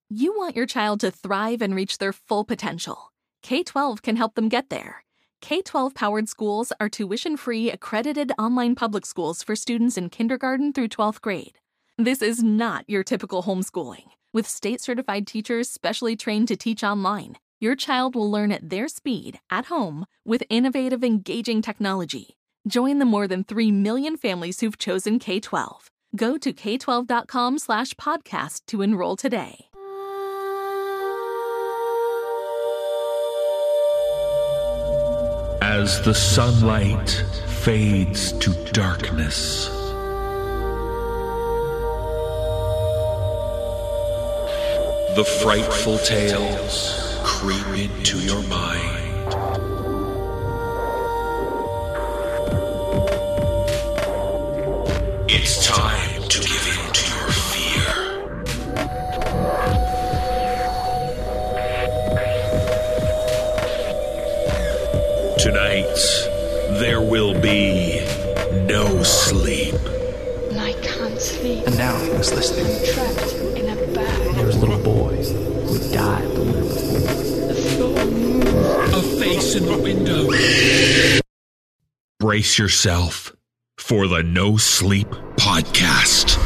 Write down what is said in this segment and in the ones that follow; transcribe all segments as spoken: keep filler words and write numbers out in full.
You want your child to thrive and reach their full potential. K twelve can help them get there. K twelve-powered schools are tuition-free, accredited online public schools for students in kindergarten through twelfth grade. This is not your typical homeschooling. With state-certified teachers specially trained to teach online, your child will learn at their speed, at home, with innovative, engaging technology. Join the more than three million families who've chosen K twelve. Go to k twelve dot com slash podcast to enroll today. As the sunlight fades to darkness, the frightful tales creep into your mind. It's time to give in to your fear. Tonight, there will be no sleep. And I can't sleep. And now he was listening. I'm trapped in a bag. There was a little boy who died the winter before. The floor moves. A face in the window. Brace yourself for the No Sleep Podcast.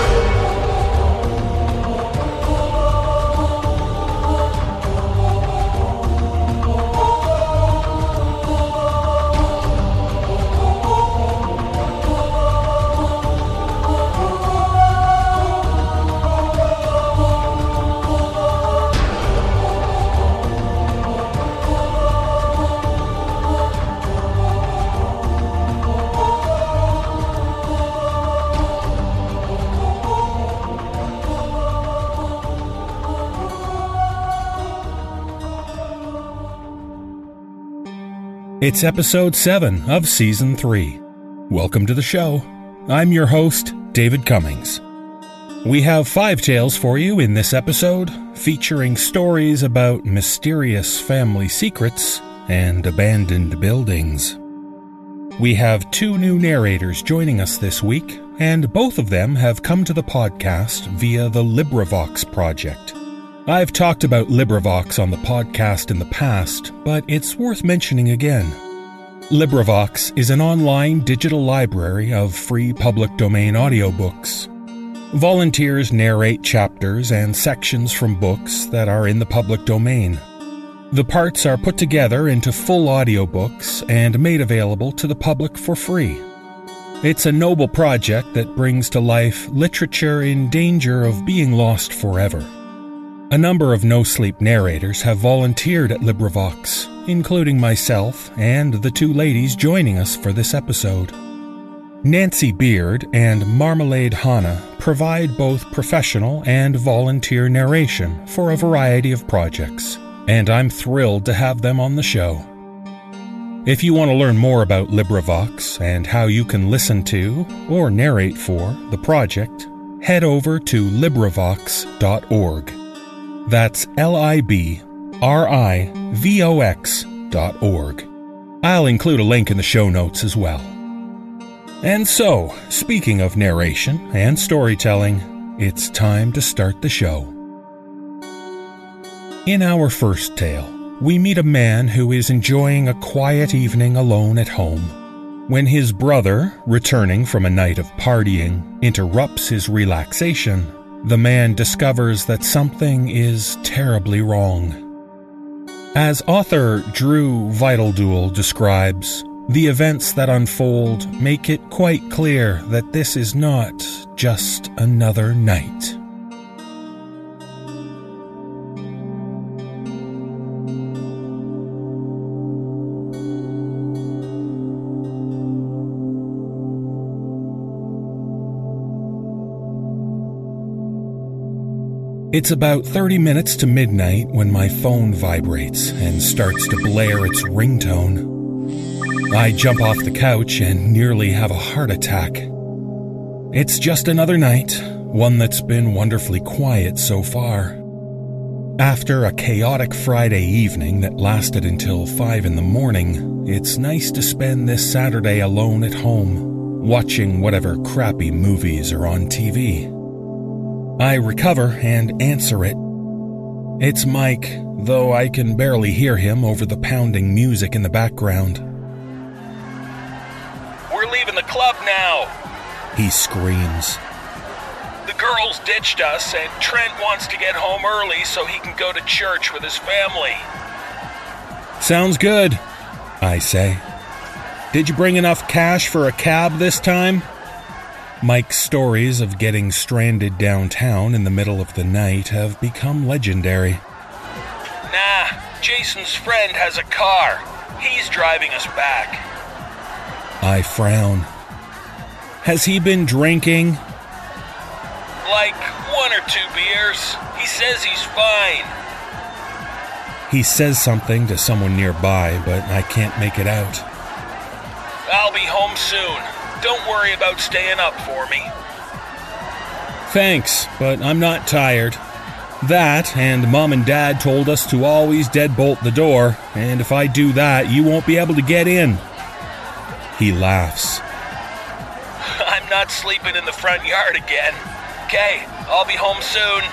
It's episode seven of season three. Welcome to the show. I'm your host, David Cummings. We have five tales for you in this episode, featuring stories about mysterious family secrets and abandoned buildings. We have two new narrators joining us this week, and both of them have come to the podcast via the LibriVox project. I've talked about LibriVox on the podcast in the past, but it's worth mentioning again. LibriVox is an online digital library of free public domain audiobooks. Volunteers narrate chapters and sections from books that are in the public domain. The parts are put together into full audiobooks and made available to the public for free. It's a noble project that brings to life literature in danger of being lost forever. A number of no-sleep narrators have volunteered at LibriVox, including myself and the two ladies joining us for this episode. Nancy Beard and Marmalade Hannah provide both professional and volunteer narration for a variety of projects, and I'm thrilled to have them on the show. If you want to learn more about LibriVox and how you can listen to or narrate for the project, head over to librivox dot org. That's L I B R I V O X dot org. I'll include a link in the show notes as well. And so, speaking of narration and storytelling, it's time to start the show. In our first tale, we meet a man who is enjoying a quiet evening alone at home, when his brother, returning from a night of partying, interrupts his relaxation. The man discovers that something is terribly wrong. As author Drew Vitaldule describes, the events that unfold make it quite clear that this is not just another night. It's about thirty minutes to midnight when my phone vibrates and starts to blare its ringtone. I jump off the couch and nearly have a heart attack. It's just another night, one that's been wonderfully quiet so far. After a chaotic Friday evening that lasted until five in the morning, it's nice to spend this Saturday alone at home, watching whatever crappy movies are on T V. I recover and answer it. It's Mike, though I can barely hear him over the pounding music in the background. We're leaving the club now, he screams. The girls ditched us, and Trent wants to get home early so he can go to church with his family. Sounds good, I say. Did you bring enough cash for a cab this time? Mike's stories of getting stranded downtown in the middle of the night have become legendary. Nah, Jason's friend has a car. He's driving us back. I frown. Has he been drinking? Like one or two beers. He says he's fine. He says something to someone nearby, but I can't make it out. I'll be home soon. Don't worry about staying up for me. Thanks, but I'm not tired. That, and Mom and Dad told us to always deadbolt the door, and if I do that, you won't be able to get in. He laughs. I'm not sleeping in the front yard again. Okay, I'll be home soon.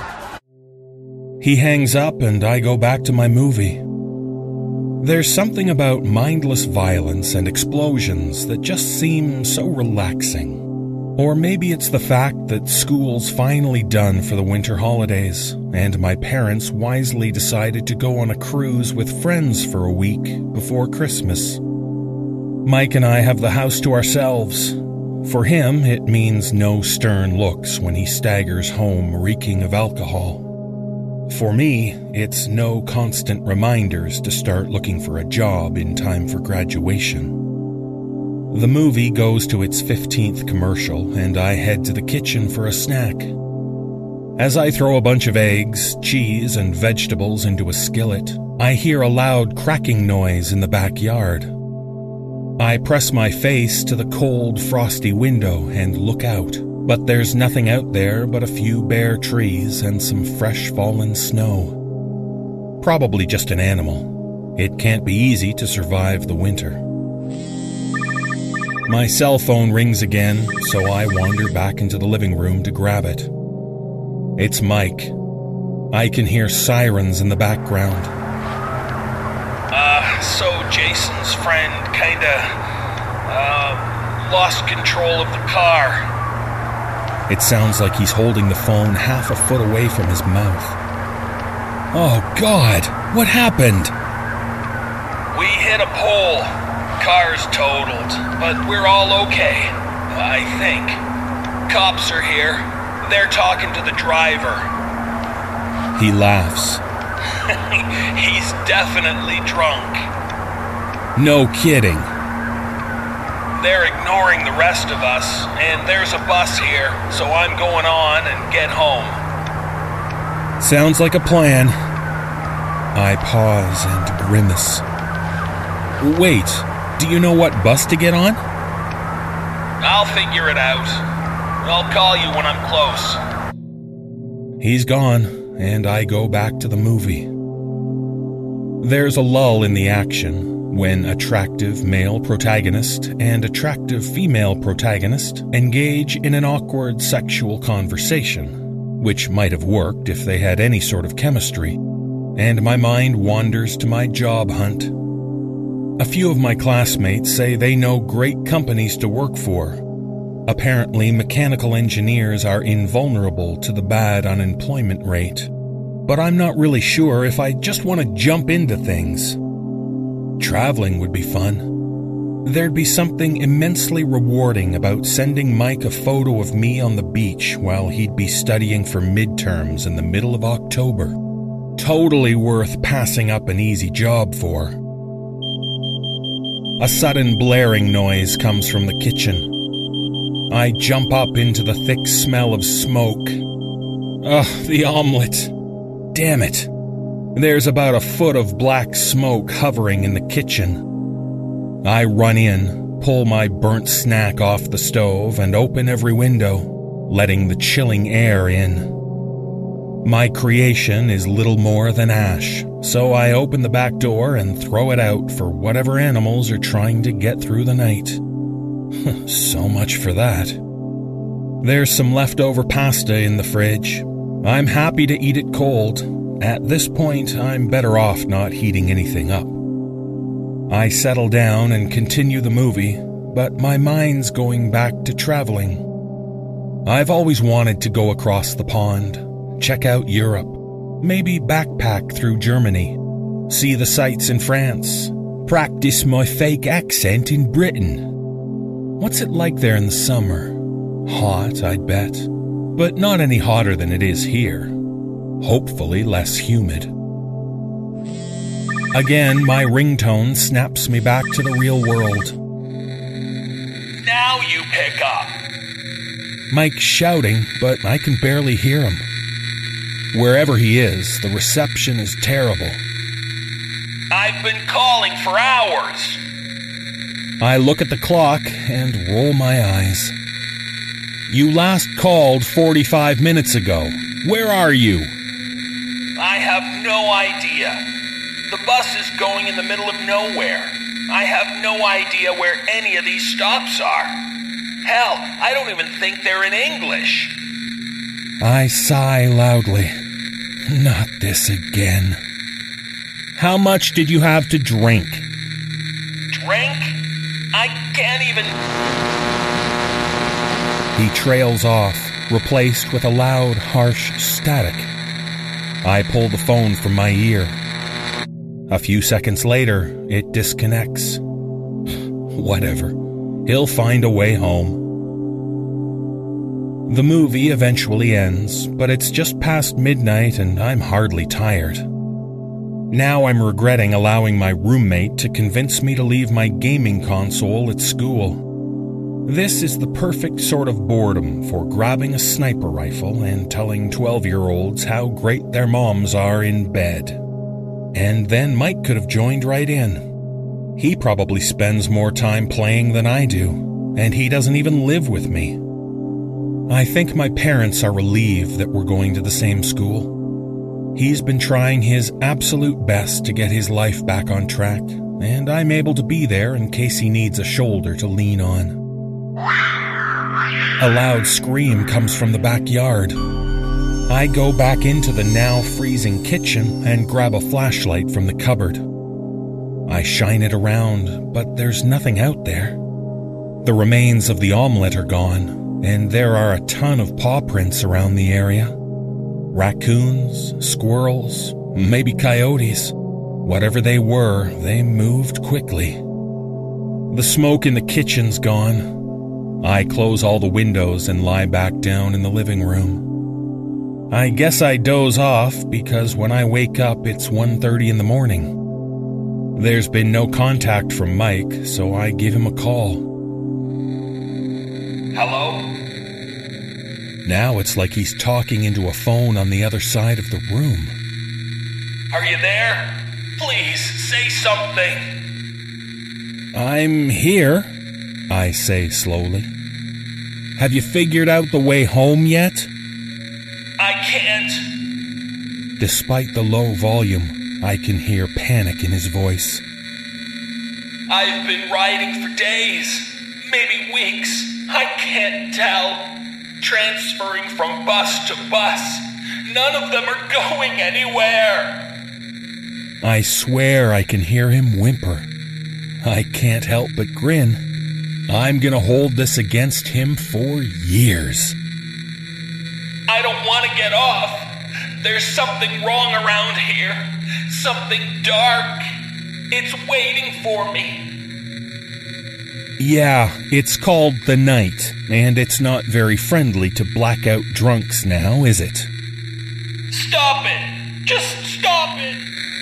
He hangs up and I go back to my movie. There's something about mindless violence and explosions that just seem so relaxing. Or maybe it's the fact that school's finally done for the winter holidays, and my parents wisely decided to go on a cruise with friends for a week before Christmas. Mike and I have the house to ourselves. For him, it means no stern looks when he staggers home reeking of alcohol. For me, it's no constant reminders to start looking for a job in time for graduation. The movie goes to its fifteenth commercial, and I head to the kitchen for a snack. As I throw a bunch of eggs, cheese, and vegetables into a skillet, I hear a loud cracking noise in the backyard. I press my face to the cold, frosty window and look out. But there's nothing out there but a few bare trees and some fresh fallen snow. Probably just an animal. It can't be easy to survive the winter. My cell phone rings again, so I wander back into the living room to grab it. It's Mike. I can hear sirens in the background. Uh, so Jason's friend kinda, uh, lost control of the car. It sounds like he's holding the phone half a foot away from his mouth. Oh, God! What happened? We hit a pole. Car's totaled, but we're all okay, I think. Cops are here. They're talking to the driver. He laughs. He's definitely drunk. No kidding. They're ignoring the rest of us, and there's a bus here, so I'm going on and get home. Sounds like a plan. I pause and grimace. Wait, do you know what bus to get on? I'll figure it out. I'll call you when I'm close. He's gone, and I go back to the movie. There's a lull in the action when attractive male protagonist and attractive female protagonist engage in an awkward sexual conversation, which might have worked if they had any sort of chemistry, and my mind wanders to my job hunt. A few of my classmates say they know great companies to work for. Apparently, mechanical engineers are invulnerable to the bad unemployment rate, but I'm not really sure if I just want to jump into things. Traveling would be fun. There'd be something immensely rewarding about sending Mike a photo of me on the beach while he'd be studying for midterms in the middle of October. Totally worth passing up an easy job for. A sudden blaring noise comes from the kitchen. I jump up into the thick smell of smoke. Ugh, the omelet. Damn it. There's about a foot of black smoke hovering in the kitchen. I run in, pull my burnt snack off the stove, and open every window, letting the chilling air in. My creation is little more than ash, so I open the back door and throw it out for whatever animals are trying to get through the night. So much for that. There's some leftover pasta in the fridge. I'm happy to eat it cold, at this point I'm better off not heating anything up. I settle down and continue the movie, but my mind's going back to traveling. I've always wanted to go across the pond, check out Europe, maybe backpack through Germany, see the sights in France, practice my fake accent in Britain. What's it like there in the summer? Hot, I'd bet, but not any hotter than it is here. Hopefully less humid. Again, my ringtone snaps me back to the real world. Now you pick up. Mike's shouting, but I can barely hear him. Wherever he is, the reception is terrible. I've been calling for hours. I look at the clock and roll my eyes. You last called forty-five minutes ago. Where are you? I have no idea. The bus is going in the middle of nowhere. I have no idea where any of these stops are. Hell, I don't even think they're in English. I sigh loudly. Not this again. How much did you have to drink? Drink? I can't even... He trails off, replaced with a loud, harsh static. I pull the phone from my ear. A few seconds later, it disconnects. Whatever. He'll find a way home. The movie eventually ends, but it's just past midnight and I'm hardly tired. Now I'm regretting allowing my roommate to convince me to leave my gaming console at school. This is the perfect sort of boredom for grabbing a sniper rifle and telling twelve-year-olds how great their moms are in bed. And then Mike could have joined right in. He probably spends more time playing than I do, and he doesn't even live with me. I think my parents are relieved that we're going to the same school. He's been trying his absolute best to get his life back on track, and I'm able to be there in case he needs a shoulder to lean on. A loud scream comes from the backyard. I go back into the now freezing kitchen and grab a flashlight from the cupboard. I shine it around, but there's nothing out there. The remains of the omelet are gone, and there are a ton of paw prints around the area. Raccoons, squirrels, maybe coyotes. Whatever they were, they moved quickly. The smoke in the kitchen's gone. I close all the windows and lie back down in the living room. I guess I doze off because when I wake up it's one thirty in the morning. There's been no contact from Mike, so I give him a call. Hello? Now it's like he's talking into a phone on the other side of the room. Are you there? Please, say something. I'm here, I say slowly. Have you figured out the way home yet? I can't. Despite the low volume, I can hear panic in his voice. I've been riding for days, maybe weeks. I can't tell. Transferring from bus to bus. None of them are going anywhere. I swear I can hear him whimper. I can't help but grin. I'm gonna hold this against him for years. I don't want to get off. There's something wrong around here. Something dark. It's waiting for me. Yeah, it's called The Night, and it's not very friendly to blackout drunks now, is it? Stop it! Just stop it!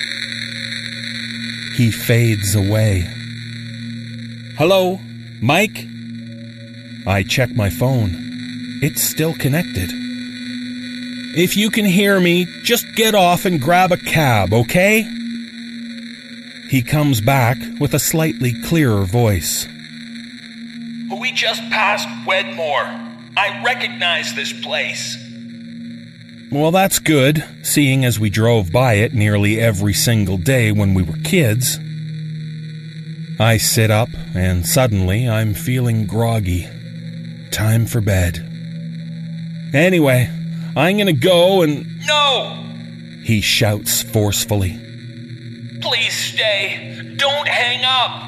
He fades away. Hello, Mike? I check my phone. It's still connected. If you can hear me, just get off and grab a cab, okay? He comes back with a slightly clearer voice. We just passed Wedmore. I recognize this place. Well, that's good, seeing as we drove by it nearly every single day when we were kids. I sit up, and suddenly I'm feeling groggy. Time for bed. Anyway, I'm gonna go and... No! he shouts forcefully. Please stay. Don't hang up.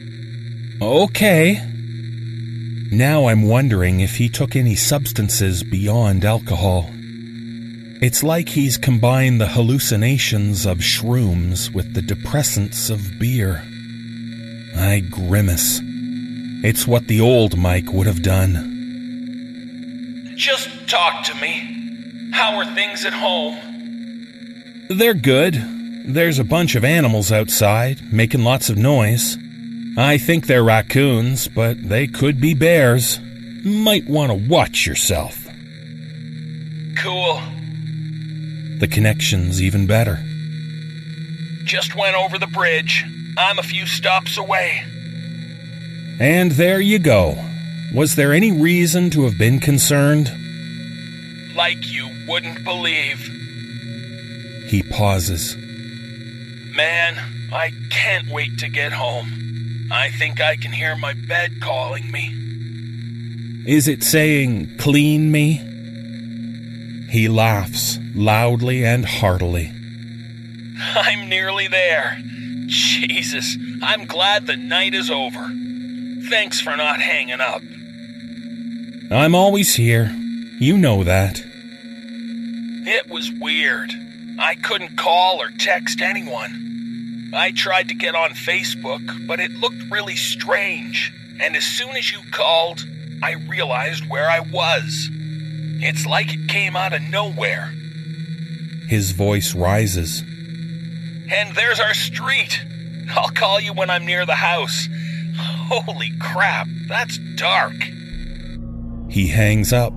Okay. Now I'm wondering if he took any substances beyond alcohol. It's like he's combined the hallucinations of shrooms with the depressants of beer. I grimace. It's what the old Mike would have done. Just talk to me. How are things at home? They're good. There's a bunch of animals outside, making lots of noise. I think they're raccoons, but they could be bears. Might want to watch yourself. Cool. The connection's even better. Just went over the bridge. I'm a few stops away. And there you go. Was there any reason to have been concerned? Like you wouldn't believe. He pauses. Man, I can't wait to get home. I think I can hear my bed calling me. Is it saying, clean me? He laughs, loudly and heartily. I'm nearly there. Jesus, I'm glad the night is over. Thanks for not hanging up. I'm always here. You know that. It was weird. I couldn't call or text anyone. I tried to get on Facebook, but it looked really strange. And as soon as you called, I realized where I was. It's like it came out of nowhere. His voice rises. And there's our street. I'll call you when I'm near the house. Holy crap, that's dark. He hangs up.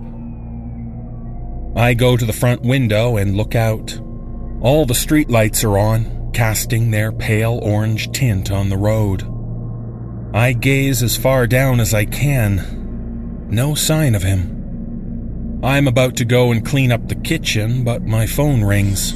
I go to the front window and look out. All the streetlights are on, casting their pale orange tint on the road. I gaze as far down as I can. No sign of him. I'm about to go and clean up the kitchen, but my phone rings.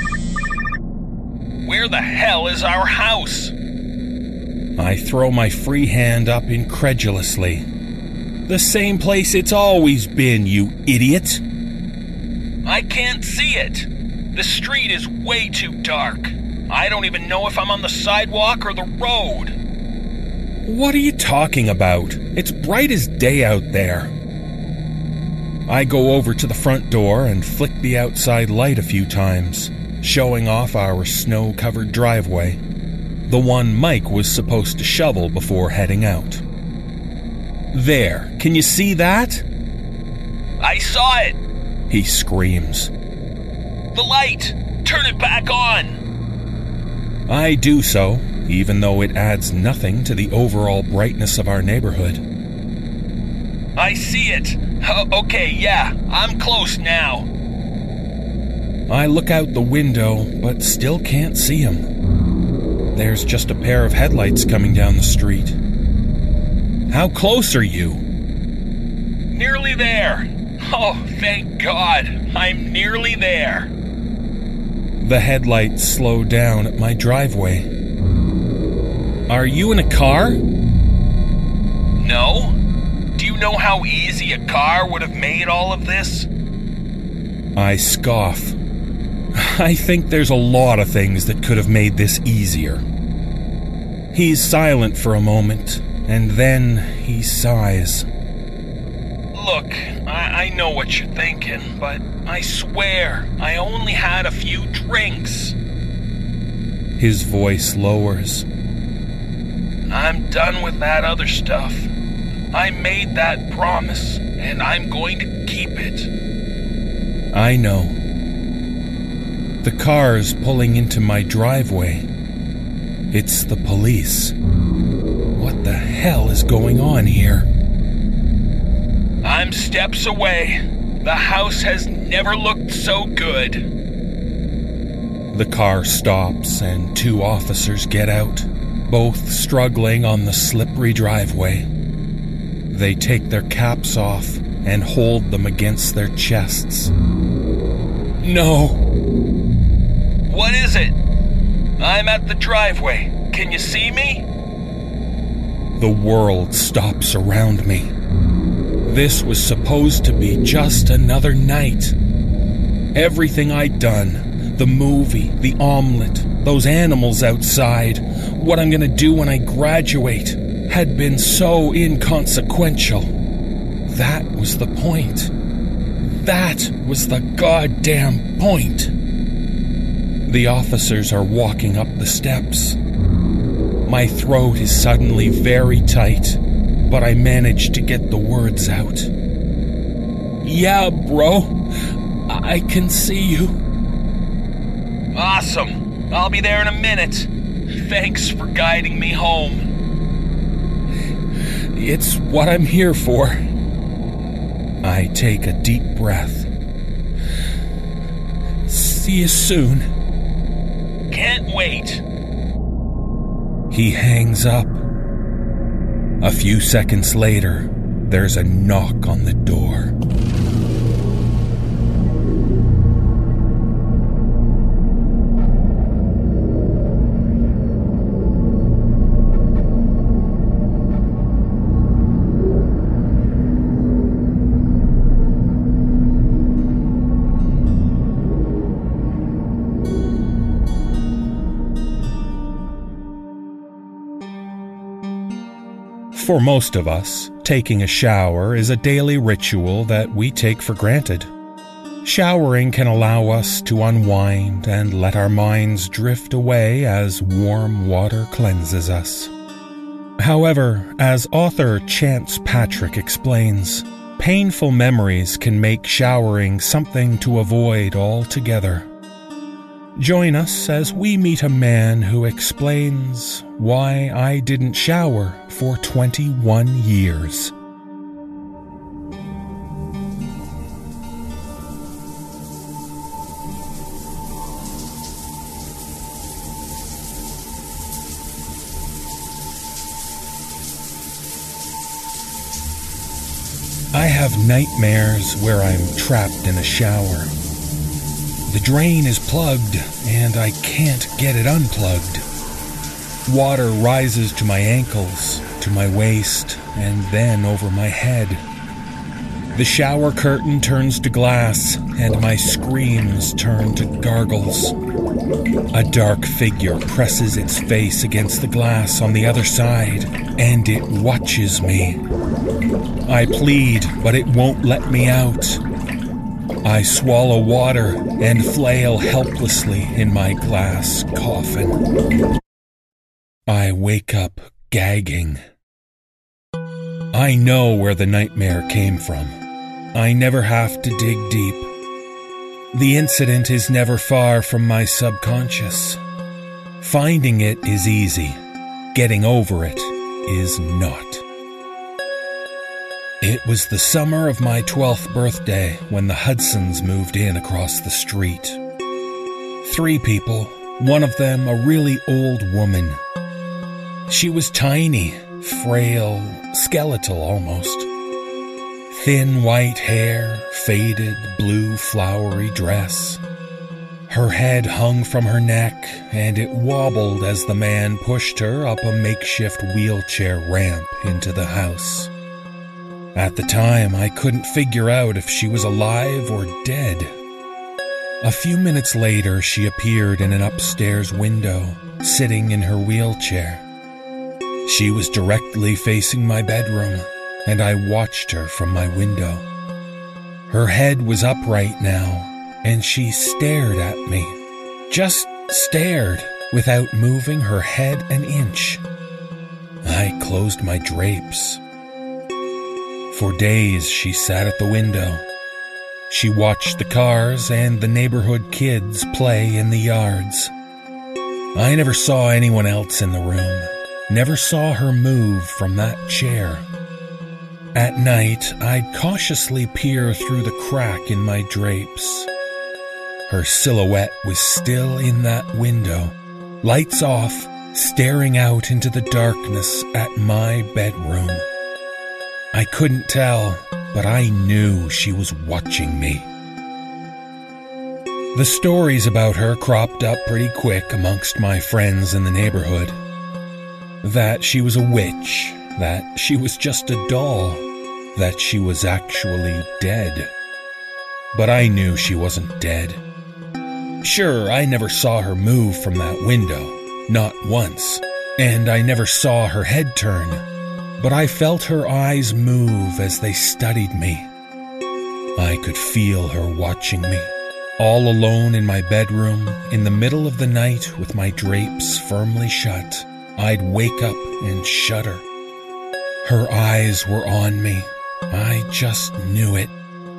Where the hell is our house? I throw my free hand up incredulously. The same place it's always been, you idiot! I can't see it. The street is way too dark. I don't even know if I'm on the sidewalk or the road. What are you talking about? It's bright as day out there. I go over to the front door and flick the outside light a few times, showing off our snow-covered driveway, the one Mike was supposed to shovel before heading out. There, can you see that? I saw it! He screams. The light! Turn it back on! I do so, even though it adds nothing to the overall brightness of our neighborhood. I see it! Uh, okay, yeah, I'm close now. I look out the window, but still can't see him. There's just a pair of headlights coming down the street. How close are you? Nearly there. Oh, thank God. I'm nearly there. The headlights slow down at my driveway. Are you in a car? No. Do you know how easy a car would have made all of this? I scoff. I think there's a lot of things that could have made this easier. He's silent for a moment, and then he sighs. Look, I, I know what you're thinking, but I swear I only had a few drinks. His voice lowers. I'm done with that other stuff. I made that promise, and I'm going to keep it. I know. The car's pulling into my driveway. It's the police. What the hell is going on here? I'm steps away. The house has never looked so good. The car stops and two officers get out, both struggling on the slippery driveway. They take their caps off and hold them against their chests. No! What is it? I'm at the driveway. Can you see me? The world stops around me. This was supposed to be just another night. Everything I'd done, The movie, the omelet, those animals outside, what I'm gonna do when I graduate, had been so inconsequential. That was the point. That was the goddamn point. The officers are walking up the steps. My throat is suddenly very tight, but I manage to get the words out. Yeah, bro, I can see you. Awesome. I'll be there in a minute. Thanks for guiding me home. It's what I'm here for. I take a deep breath. See you soon. Can't wait. He hangs up. A few seconds later, there's a knock on the door. For most of us, taking a shower is a daily ritual that we take for granted. Showering can allow us to unwind and let our minds drift away as warm water cleanses us. However, as author Chance Patrick explains, painful memories can make showering something to avoid altogether. Join us as we meet a man who explains why I didn't shower for twenty-one years. I have nightmares where I'm trapped in a shower. The drain is plugged, and I can't get it unplugged. Water rises to my ankles, to my waist, and then over my head. The shower curtain turns to glass, and my screams turn to gargles. A dark figure presses its face against the glass on the other side, and it watches me. I plead, but it won't let me out. I swallow water and flail helplessly in my glass coffin. I wake up gagging. I know where the nightmare came from. I never have to dig deep. The incident is never far from my subconscious. Finding it is easy. Getting over it is not. It was the summer of my twelfth birthday when the Hudsons moved in across the street. Three people, one of them a really old woman. She was tiny, frail, skeletal almost. Thin white hair, faded blue flowery dress. Her head hung from her neck, and it wobbled as the man pushed her up a makeshift wheelchair ramp into the house. At the time, I couldn't figure out if she was alive or dead. A few minutes later, she appeared in an upstairs window, sitting in her wheelchair. She was directly facing my bedroom, and I watched her from my window. Her head was upright now, and she stared at me. Just stared, without moving her head an inch. I closed my drapes. For days, she sat at the window. She watched the cars and the neighborhood kids play in the yards. I never saw anyone else in the room, never saw her move from that chair. At night, I'd cautiously peer through the crack in my drapes. Her silhouette was still in that window, lights off, staring out into the darkness at my bedroom. I couldn't tell, but I knew she was watching me. The stories about her cropped up pretty quick amongst my friends in the neighborhood. That she was a witch, that she was just a doll, that she was actually dead. But I knew she wasn't dead. Sure, I never saw her move from that window, not once, and I never saw her head turn, but I felt her eyes move as they studied me. I could feel her watching me, all alone in my bedroom, in the middle of the night with my drapes firmly shut. I'd wake up and shudder. Her eyes were on me. I just knew it.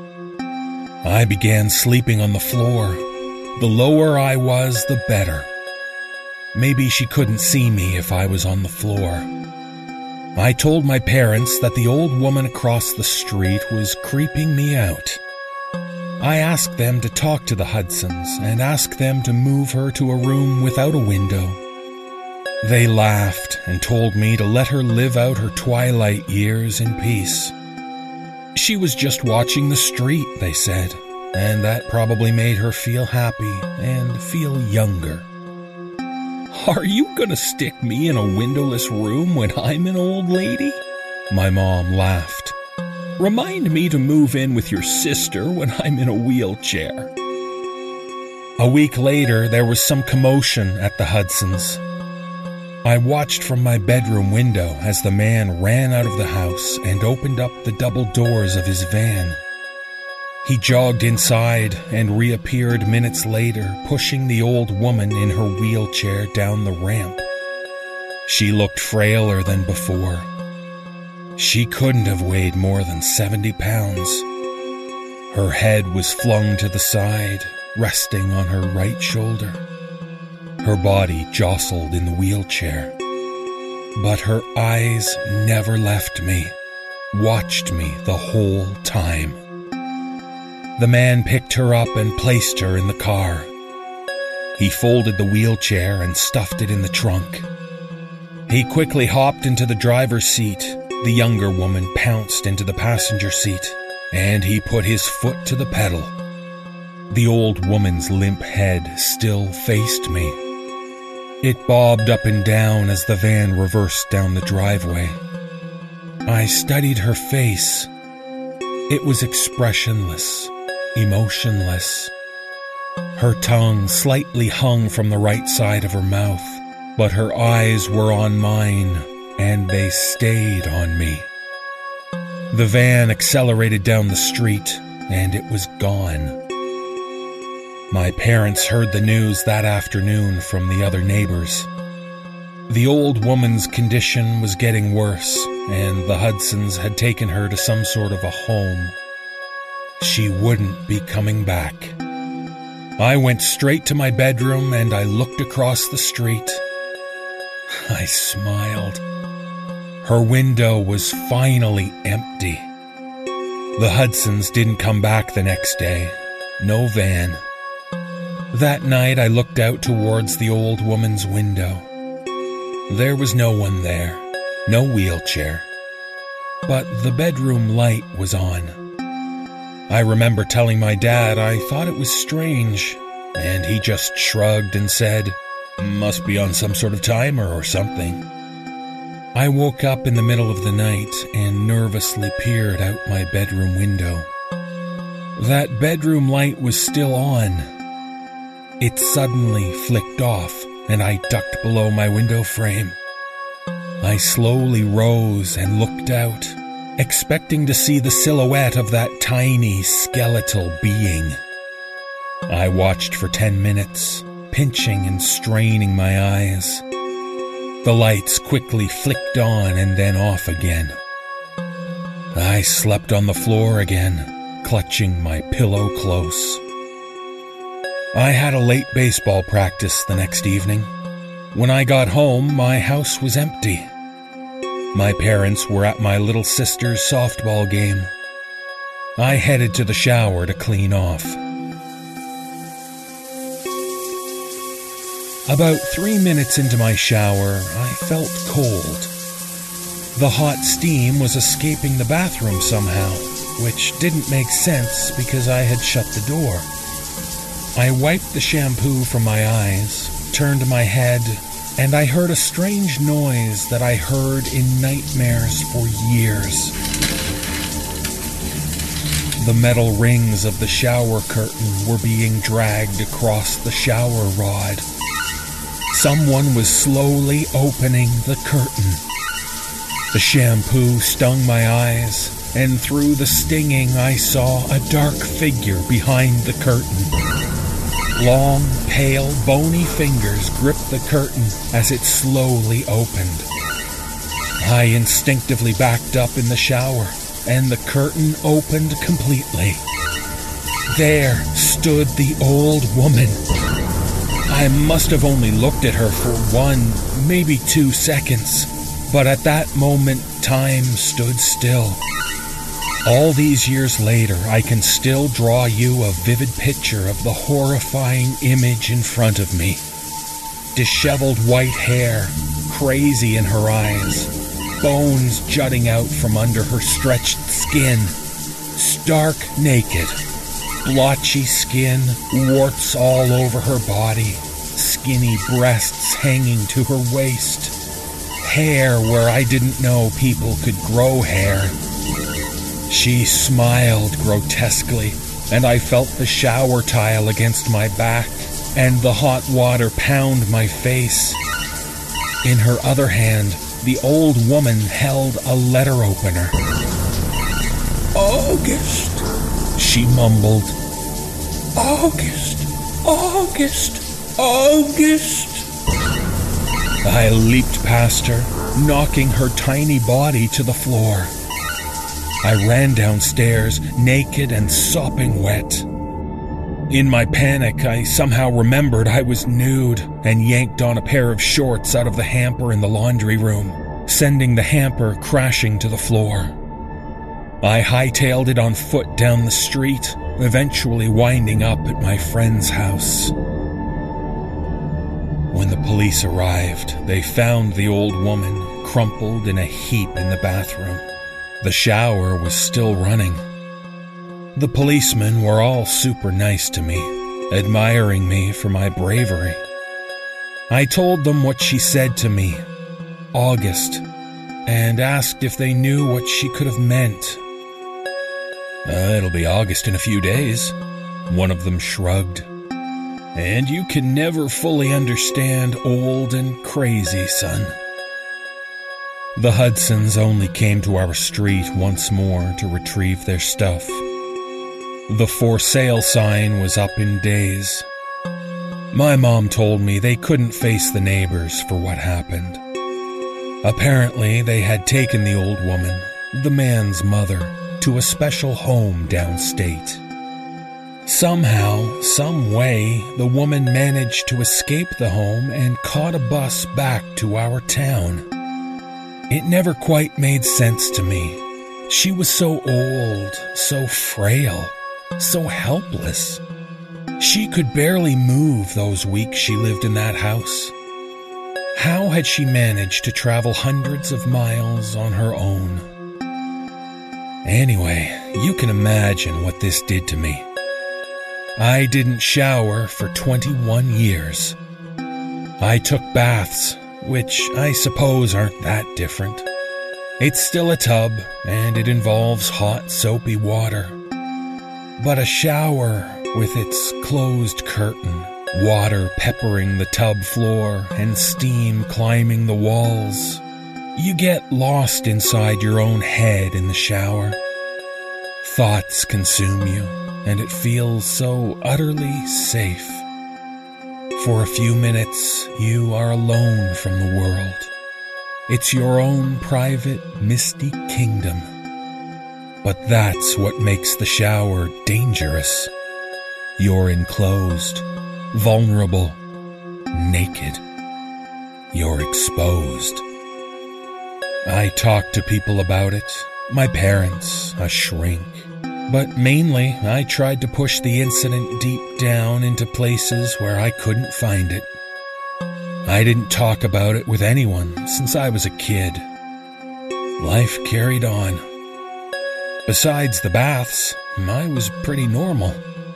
I began sleeping on the floor. The lower I was, the better. Maybe she couldn't see me if I was on the floor. I told my parents that the old woman across the street was creeping me out. I asked them to talk to the Hudsons and ask them to move her to a room without a window. They laughed and told me to let her live out her twilight years in peace. She was just watching the street, they said, and that probably made her feel happy and feel younger. Are you gonna stick me in a windowless room when I'm an old lady? My mom laughed. Remind me to move in with your sister when I'm in a wheelchair. A week later, there was some commotion at the Hudsons. I watched from my bedroom window as the man ran out of the house and opened up the double doors of his van. He jogged inside and reappeared minutes later, pushing the old woman in her wheelchair down the ramp. She looked frailer than before. She couldn't have weighed more than seventy pounds. Her head was flung to the side, resting on her right shoulder. Her body jostled in the wheelchair. But her eyes never left me, watched me the whole time. The man picked her up and placed her in the car. He folded the wheelchair and stuffed it in the trunk. He quickly hopped into the driver's seat. The younger woman pounced into the passenger seat, and he put his foot to the pedal. The old woman's limp head still faced me. It bobbed up and down as the van reversed down the driveway. I studied her face. It was expressionless, emotionless. Her tongue slightly hung from the right side of her mouth, but her eyes were on mine, and they stayed on me. The van accelerated down the street, and it was gone. My parents heard the news that afternoon from the other neighbors. The old woman's condition was getting worse, and the Hudsons had taken her to some sort of a home. She wouldn't be coming back. I went straight to my bedroom and I looked across the street. I smiled. Her window was finally empty. The Hudsons didn't come back the next day. No van. That night I looked out towards the old woman's window. There was no one there, no wheelchair. But the bedroom light was on. I remember telling my dad I thought it was strange, and he just shrugged and said, "Must be on some sort of timer or something." I woke up in the middle of the night and nervously peered out my bedroom window. That bedroom light was still on. It suddenly flicked off, and I ducked below my window frame. I slowly rose and looked out, expecting to see the silhouette of that tiny skeletal being. I watched for ten minutes, pinching and straining my eyes. The lights quickly flicked on and then off again. I slept on the floor again, clutching my pillow close. I had a late baseball practice the next evening. When I got home, my house was empty. My parents were at my little sister's softball game. I headed to the shower to clean off. About three minutes into my shower, I felt cold. The hot steam was escaping the bathroom somehow, which didn't make sense because I had shut the door. I wiped the shampoo from my eyes, turned my head, and I heard a strange noise that I heard in nightmares for years. The metal rings of the shower curtain were being dragged across the shower rod. Someone was slowly opening the curtain. The shampoo stung my eyes, and through the stinging I saw a dark figure behind the curtain. Long, pale, bony fingers gripped the curtain as it slowly opened. I instinctively backed up in the shower, and the curtain opened completely. There stood the old woman. I must have only looked at her for one, maybe two seconds, but at that moment, time stood still. All these years later, I can still draw you a vivid picture of the horrifying image in front of me. Disheveled white hair, crazy in her eyes, bones jutting out from under her stretched skin, stark naked, blotchy skin, warts all over her body, skinny breasts hanging to her waist, hair where I didn't know people could grow hair. She smiled grotesquely, and I felt the shower tile against my back and the hot water pound my face. In her other hand, the old woman held a letter opener. "August," she mumbled. "August, August, August." I leaped past her, knocking her tiny body to the floor. I ran downstairs, naked and sopping wet. In my panic, I somehow remembered I was nude and yanked on a pair of shorts out of the hamper in the laundry room, sending the hamper crashing to the floor. I hightailed it on foot down the street, eventually winding up at my friend's house. When the police arrived, they found the old woman crumpled in a heap in the bathroom. The shower was still running. The policemen were all super nice to me, admiring me for my bravery. I told them what she said to me, August, and asked if they knew what she could have meant. Uh, it'll be August in a few days, one of them shrugged. And you can never fully understand old and crazy, son. The Hudsons only came to our street once more to retrieve their stuff. The for sale sign was up in days. My mom told me they couldn't face the neighbors for what happened. Apparently, they had taken the old woman, the man's mother, to a special home downstate. Somehow, some way, the woman managed to escape the home and caught a bus back to our town. It never quite made sense to me. She was so old, so frail, so helpless. She could barely move those weeks she lived in that house. How had she managed to travel hundreds of miles on her own? Anyway, you can imagine what this did to me. I didn't shower for twenty-one years. I took baths, which I suppose aren't that different. It's still a tub, and it involves hot, soapy water. But a shower with its closed curtain, water peppering the tub floor, and steam climbing the walls. You get lost inside your own head in the shower. Thoughts consume you, and it feels so utterly safe. For a few minutes, you are alone from the world. It's your own private, misty kingdom. But that's what makes the shower dangerous. You're enclosed, vulnerable, naked. You're exposed. I talked to people about it, my parents, a shrink. But mainly, I tried to push the incident deep down into places where I couldn't find it. I didn't talk about it with anyone since I was a kid. Life carried on. Besides the baths, I was pretty normal.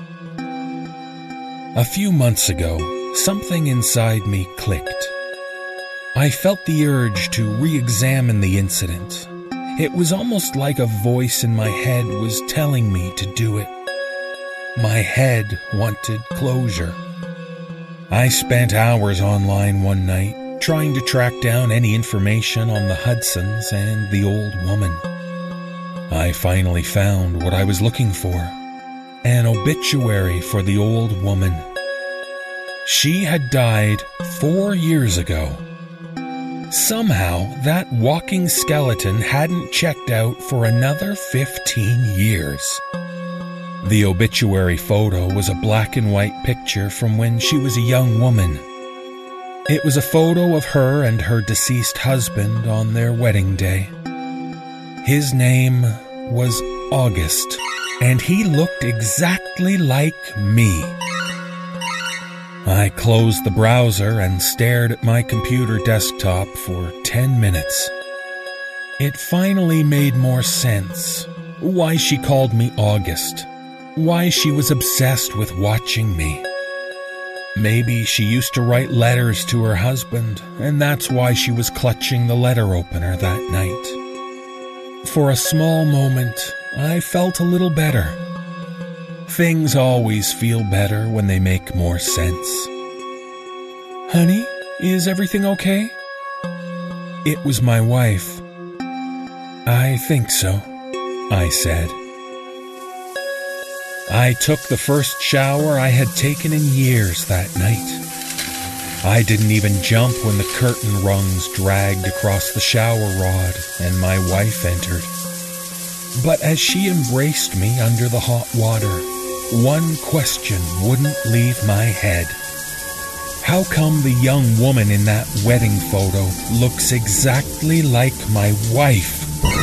A few months ago, something inside me clicked. I felt the urge to re-examine the incident, It was almost like a voice in my head was telling me to do it. My head wanted closure. I spent hours online one night trying to track down any information on the Hudsons and the old woman. I finally found what I was looking for, an obituary for the old woman. She had died four years ago. Somehow, that walking skeleton hadn't checked out for another fifteen years. The obituary photo was a black and white picture from when she was a young woman. It was a photo of her and her deceased husband on their wedding day. His name was August, and he looked exactly like me. I closed the browser and stared at my computer desktop for ten minutes. It finally made more sense why she called me August, why she was obsessed with watching me. Maybe she used to write letters to her husband, and that's why she was clutching the letter opener that night. For a small moment, I felt a little better. Things always feel better when they make more sense. Honey, is everything okay? It was my wife. I think so, I said. I took the first shower I had taken in years that night. I didn't even jump when the curtain rungs dragged across the shower rod and my wife entered. But as she embraced me under the hot water, one question wouldn't leave my head. How come the young woman in that wedding photo looks exactly like my wife?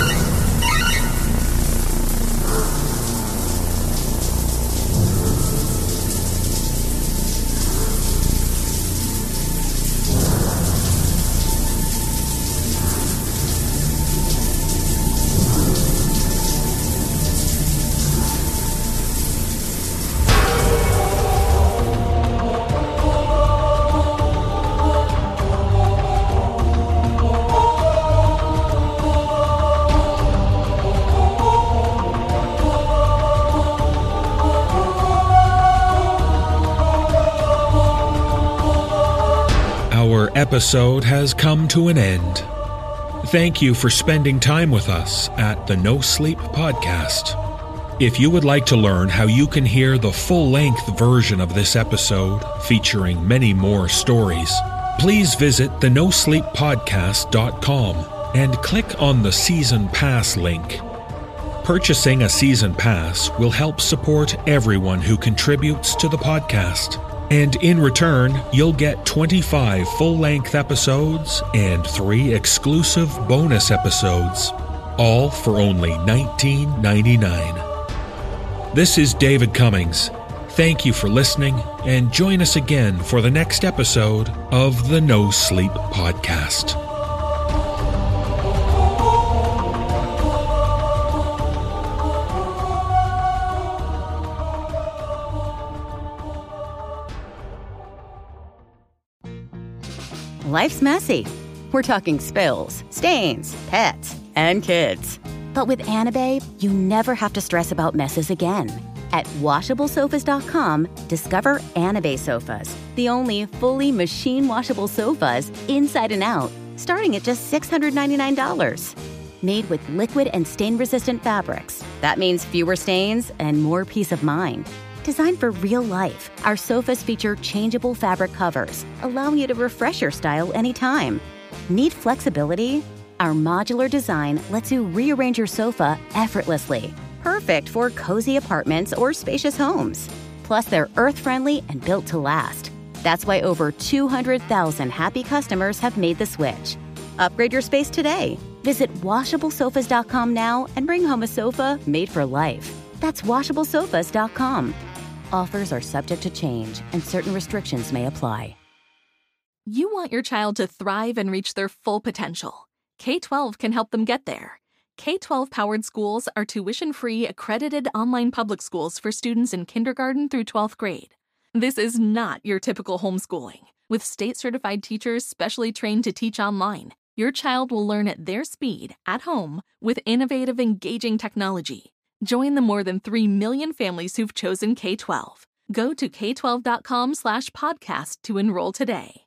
Our episode has come to an end. Thank you for spending time with us at the No Sleep Podcast. If you would like to learn how you can hear the full-length version of this episode, featuring many more stories, please visit the no sleep podcast dot com and click on the Season Pass link. Purchasing a Season Pass will help support everyone who contributes to the podcast. And in return, you'll get twenty-five full-length episodes and three exclusive bonus episodes, all for only nineteen ninety-nine. This is David Cummings. Thank you for listening, and join us again for the next episode of the No Sleep Podcast. Life's messy. We're talking spills, stains, pets, and kids. But with Anabae, you never have to stress about messes again. At washable sofas dot com, discover Anabae sofas, the only fully machine-washable sofas inside and out, starting at just six hundred ninety-nine dollars. Made with liquid and stain-resistant fabrics. That means fewer stains and more peace of mind. Designed for real life, our sofas feature changeable fabric covers, allowing you to refresh your style anytime. Need flexibility? Our modular design lets you rearrange your sofa effortlessly. Perfect for cozy apartments or spacious homes. Plus, they're earth-friendly and built to last. That's why over two hundred thousand happy customers have made the switch. Upgrade your space today. Visit washable sofas dot com now and bring home a sofa made for life. That's washable sofas dot com. Offers are subject to change, and certain restrictions may apply. You want your child to thrive and reach their full potential. K twelve can help them get there. K twelve-powered schools are tuition-free, accredited online public schools for students in kindergarten through twelfth grade. This is not your typical homeschooling. With state-certified teachers specially trained to teach online, Your child will learn at their speed, at home, with innovative, engaging technology. Join the more than three million families who've chosen K twelve. Go to k twelve dot com slash podcast to enroll today.